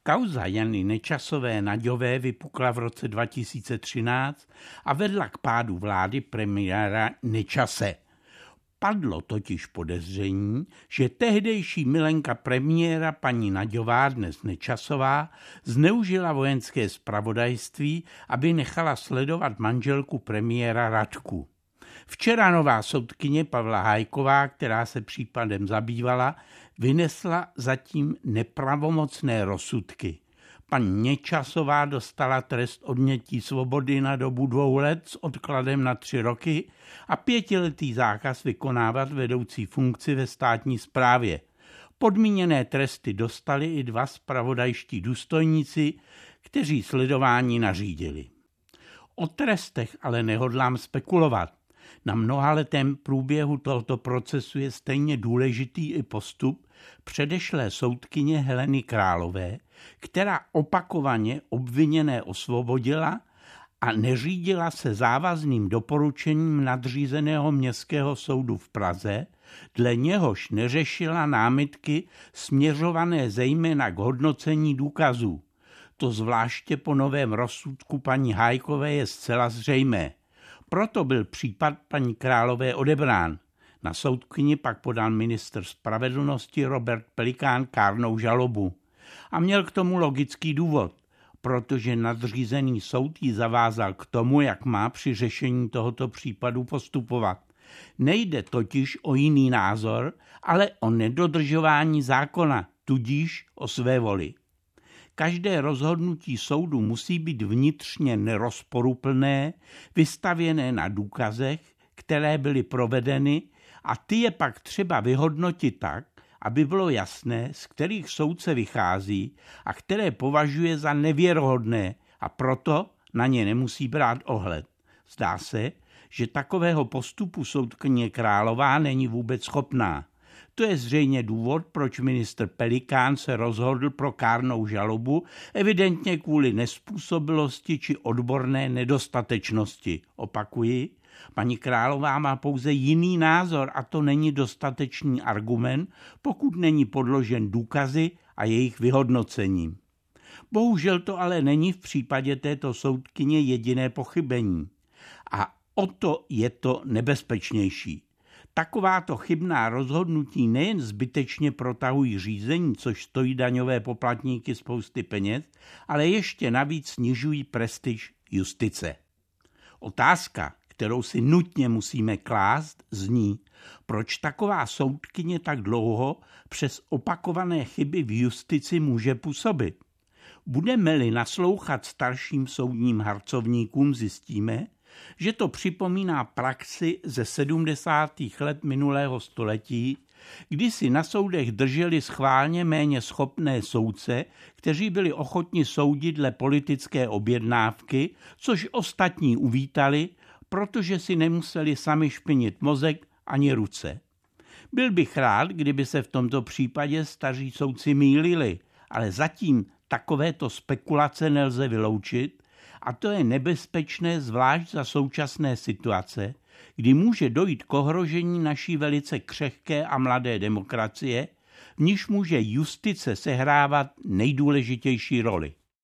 Kauza Jany Nečasové Naďové vypukla v roce 2013 a vedla k pádu vlády premiéra Nečase. Padlo totiž podezření, že tehdejší milenka premiéra paní Naďová, dnes Nečasová, zneužila vojenské zpravodajství, aby nechala sledovat manželku premiéra Radku. Včera nová soudkyně Pavla Hájková, která se případem zabývala, vynesla zatím nepravomocné rozsudky. Paní Nečasová dostala trest odnětí svobody na dobu 2 let s odkladem na 3 roky a 5letý zákaz vykonávat vedoucí funkci ve státní správě. Podmíněné tresty dostali i 2 zpravodajští důstojníci, kteří sledování nařídili. O trestech ale nehodlám spekulovat. Na mnohaletém průběhu tohoto procesu je stejně důležitý i postup předešlé soudkyně Heleny Králové, která opakovaně obviněné osvobodila a neřídila se závazným doporučením nadřízeného městského soudu v Praze, dle něhož neřešila námitky směřované zejména k hodnocení důkazů. To zvláště po novém rozsudku paní Hájkové je zcela zřejmé. Proto byl případ paní Králové odebrán. Na soudkyni pak podal ministr spravedlnosti Robert Pelikán kárnou žalobu. A měl k tomu logický důvod, protože nadřízený soud ji zavázal k tomu, jak má při řešení tohoto případu postupovat. Nejde totiž o jiný názor, ale o nedodržování zákona, tudíž o své voli. Každé rozhodnutí soudu musí být vnitřně nerozporuplné, vystavěné na důkazech, které byly provedeny, a ty je pak třeba vyhodnotit tak, aby bylo jasné, z kterých soudce vychází a které považuje za nevěrohodné, a proto na ně nemusí brát ohled. Zdá se, že takového postupu soudkyně Králová není vůbec schopná. To je zřejmě důvod, proč ministr Pelikán se rozhodl pro kárnou žalobu, evidentně kvůli nezpůsobilosti či odborné nedostatečnosti. Opakuji, paní Králová má pouze jiný názor a to není dostatečný argument, pokud není podložen důkazy a jejich vyhodnocením. Bohužel to ale není v případě této soudkyně jediné pochybení. A o to je to nebezpečnější. Takováto chybná rozhodnutí nejen zbytečně protahují řízení, což stojí daňové poplatníky spousty peněz, ale ještě navíc snižují prestiž justice. Otázka, kterou si nutně musíme klást, zní, proč taková soudkyně tak dlouho přes opakované chyby v justici může působit. Budeme-li naslouchat starším soudním harcovníkům, zjistíme, že to připomíná praxi ze 70. let minulého století, kdy si na soudech drželi schválně méně schopné soudce, kteří byli ochotni soudit dle politické objednávky, což ostatní uvítali, protože si nemuseli sami špinit mozek ani ruce. Byl bych rád, kdyby se v tomto případě staří soudci mýlili, ale zatím takovéto spekulace nelze vyloučit, a to je nebezpečné zvlášť za současné situace, kdy může dojít k ohrožení naší velice křehké a mladé demokracie, v níž může justice sehrávat nejdůležitější roli.